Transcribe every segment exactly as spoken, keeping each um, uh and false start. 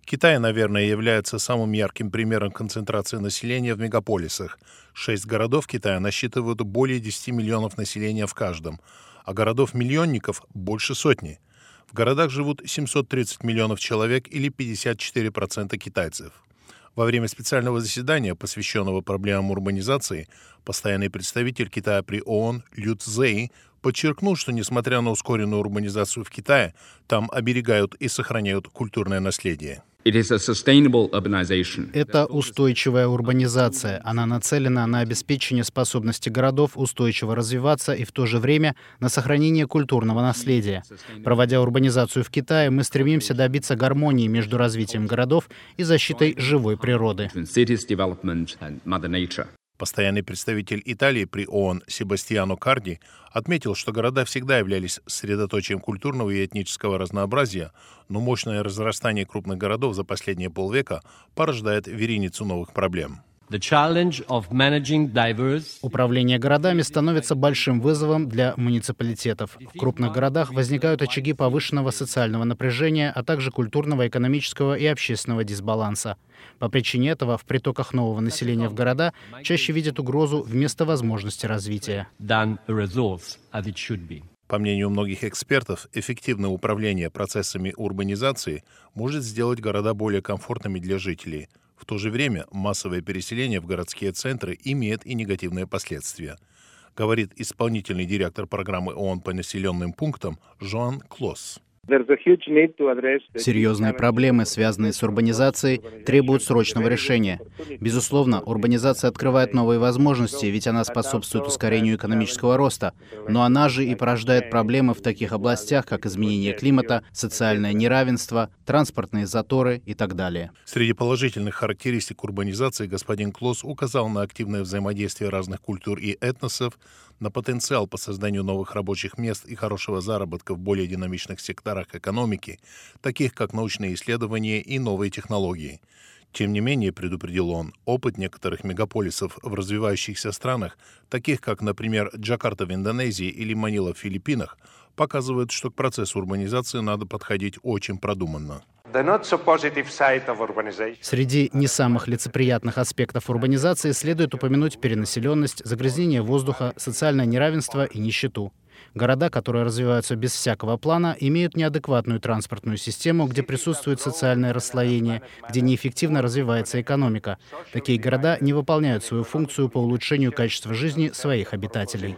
Китай, наверное, является самым ярким примером концентрации населения в мегаполисах. Шесть городов Китая насчитывают более десяти миллионов населения в каждом, а городов-миллионников больше сотни. В городах живут семьсот тридцать миллионов человек или пятьдесят четыре процента китайцев. Во время специального заседания, посвященного проблемам урбанизации, постоянный представитель Китая при ООН Лю Цзэй подчеркнул, что, несмотря на ускоренную урбанизацию в Китае, там оберегают и сохраняют культурное наследие. Это устойчивая урбанизация. Она нацелена на обеспечение способности городов устойчиво развиваться и в то же время на сохранение культурного наследия. Проводя урбанизацию в Китае, мы стремимся добиться гармонии между развитием городов и защитой живой природы. Постоянный представитель Италии при ООН Себастьяно Карди отметил, что города всегда являлись средоточием культурного и этнического разнообразия, но мощное разрастание крупных городов за последние полвека порождает вереницу новых проблем. Управление городами становится большим вызовом для муниципалитетов. В крупных городах возникают очаги повышенного социального напряжения, а также культурного, экономического и общественного дисбаланса. По причине этого в притоках нового населения в города чаще видят угрозу вместо возможности развития. По мнению многих экспертов, эффективное управление процессами урбанизации может сделать города более комфортными для жителей. В то же время массовое переселение в городские центры имеет и негативные последствия, говорит исполнительный директор программы ООН по населенным пунктам Жоан Клос. Серьезные проблемы, связанные с урбанизацией, требуют срочного решения. Безусловно, урбанизация открывает новые возможности, ведь она способствует ускорению экономического роста. Но она же и порождает проблемы в таких областях, как изменение климата, социальное неравенство, транспортные заторы и так далее. Среди положительных характеристик урбанизации господин Клос указал на активное взаимодействие разных культур и этносов, на потенциал по созданию новых рабочих мест и хорошего заработка в более динамичных секторах экономики, таких как научные исследования и новые технологии. Тем не менее, предупредил он, опыт некоторых мегаполисов в развивающихся странах, таких как, например, Джакарта в Индонезии или Манила в Филиппинах, показывает, что к процессу урбанизации надо подходить очень продуманно. Среди не самых лицеприятных аспектов урбанизации следует упомянуть перенаселенность, загрязнение воздуха, социальное неравенство и нищету. Города, которые развиваются без всякого плана, имеют неадекватную транспортную систему, где присутствует социальное расслоение, где неэффективно развивается экономика. Такие города не выполняют свою функцию по улучшению качества жизни своих обитателей.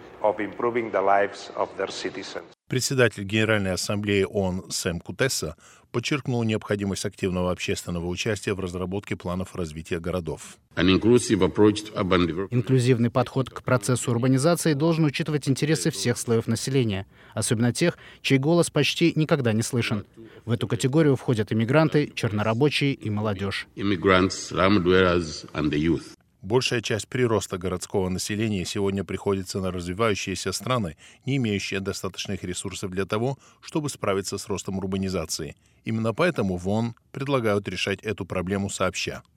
Председатель Генеральной Ассамблеи ООН Сэм Кутесса подчеркнул необходимость активного общественного участия в разработке планов развития городов. Инклюзивный подход к процессу урбанизации должен учитывать интересы всех слоев населения, особенно тех, чей голос почти никогда не слышен. В эту категорию входят иммигранты, чернорабочие и молодежь. Большая часть прироста городского населения сегодня приходится на развивающиеся страны, не имеющие достаточных ресурсов для того, чтобы справиться с ростом урбанизации. Именно поэтому в ООН предлагают решать эту проблему сообща.